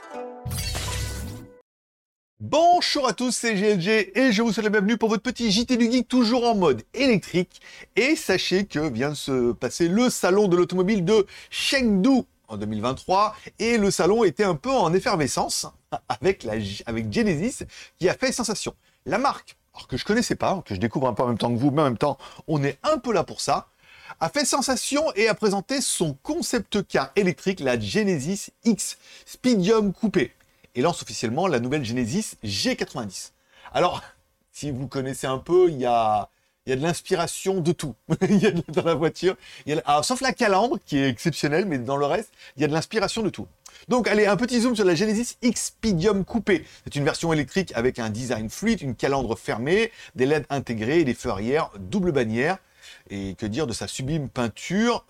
Bonjour à tous, c'est GLG et je vous souhaite la bienvenue pour votre petit JT du Geek toujours en mode électrique. Et sachez que vient de se passer le salon de l'automobile de Chengdu en 2023 et le salon était un peu en effervescence avec Genesis qui a fait sensation. La marque, alors que je connaissais pas, que je découvre un peu en même temps que vous, mais en même temps on est un peu là pour ça, a fait sensation et a présenté son concept car électrique, la Genesis X Speedium Coupé, et lance officiellement la nouvelle Genesis G90. Alors, si vous connaissez un peu, il y a de l'inspiration de tout. Dans la voiture. Alors, sauf la calandre, qui est exceptionnelle, mais dans le reste, il y a de l'inspiration de tout. Donc, allez, un petit zoom sur la Genesis X Speedium Coupé. C'est une version électrique avec un design fluide, une calandre fermée, des LED intégrés et des feux arrière double bannière. Et que dire de sa sublime peinture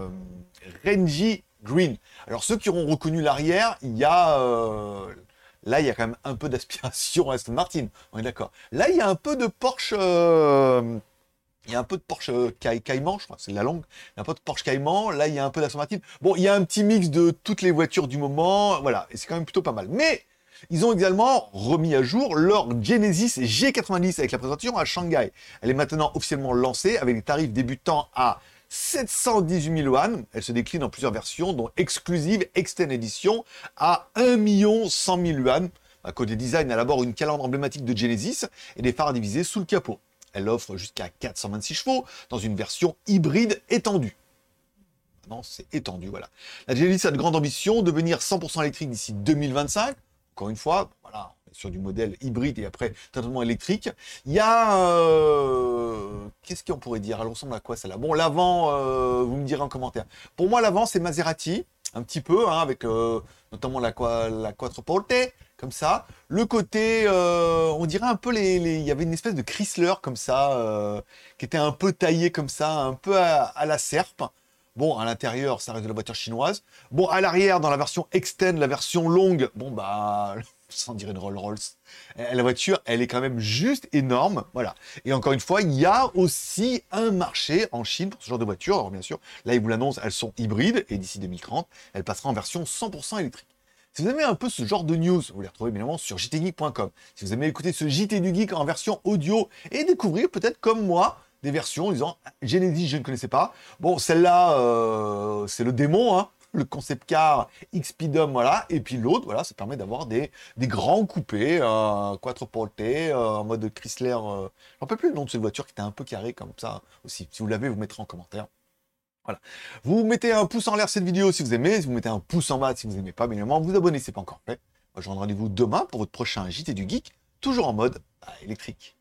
Renji Green. Alors ceux qui auront reconnu l'arrière, il y a là il y a quand même un peu d'aspiration Aston Martin, on est d'accord. Là il y a un peu de Porsche, il y a un peu de Porsche Cayman, je crois, c'est la langue. Il y a un peu de Porsche Cayman. Là il y a un peu d'Aston Martin. Bon, il y a un petit mix de toutes les voitures du moment, voilà, et c'est quand même plutôt pas mal. Mais ils ont également remis à jour leur Genesis G90 avec la présentation à Shanghai. Elle est maintenant officiellement lancée avec des tarifs débutant à 718 000 yuan. Elle se décline en plusieurs versions, dont exclusive Extend Edition à 1 100 000 yuan. À côté design, elle aborde une calandre emblématique de Genesis et des phares divisés sous le capot. Elle offre jusqu'à 426 chevaux dans une version hybride étendue. Non, c'est étendu, voilà. La Genesis a de grandes ambitions, devenir 100% électrique d'ici 2025. Encore une fois, voilà, on est sur du modèle hybride et après totalement électrique. Il y a... qu'est-ce qu'on pourrait dire? Elle ressemble à quoi celle-là? Bon, l'avant, vous me direz en commentaire. Pour moi, l'avant, c'est Maserati, un petit peu, hein, avec notamment la Quattroporte, comme ça. Le côté, on dirait un peu il y avait une espèce de Chrysler comme ça, qui était un peu taillé comme ça, un peu à la serpe. Bon, à l'intérieur, ça reste de la voiture chinoise. Bon, à l'arrière, dans la version Extend, la version longue, bon, bah, sans dire une Rolls-Royce. La voiture, elle est quand même juste énorme, voilà. Et encore une fois, il y a aussi un marché en Chine pour ce genre de voiture. Alors, bien sûr, là, ils vous l'annoncent, elles sont hybrides, et d'ici 2030, elles passeront en version 100% électrique. Si vous aimez un peu ce genre de news, vous les retrouvez évidemment sur jtgeek.com. Si vous aimez écouter ce JT du Geek en version audio et découvrir peut-être comme moi, des versions en disant Genesis, je ne connaissais pas. Bon, celle-là, c'est le démon, hein, le concept car X-Speedum, voilà. Et puis l'autre, voilà, ça permet d'avoir des grands coupés, quattroporte, en mode Chrysler. J'en peux plus le nom de cette voiture qui était un peu carré comme ça aussi. Si vous l'avez, vous mettrez en commentaire. Voilà. Vous mettez un pouce en l'air cette vidéo si vous aimez. Si vous mettez un pouce en bas si vous n'aimez pas, bien évidemment, vous abonnez si ce n'est pas encore fait. Moi, je vous donne rendez-vous demain pour votre prochain JT du Geek, toujours en mode électrique.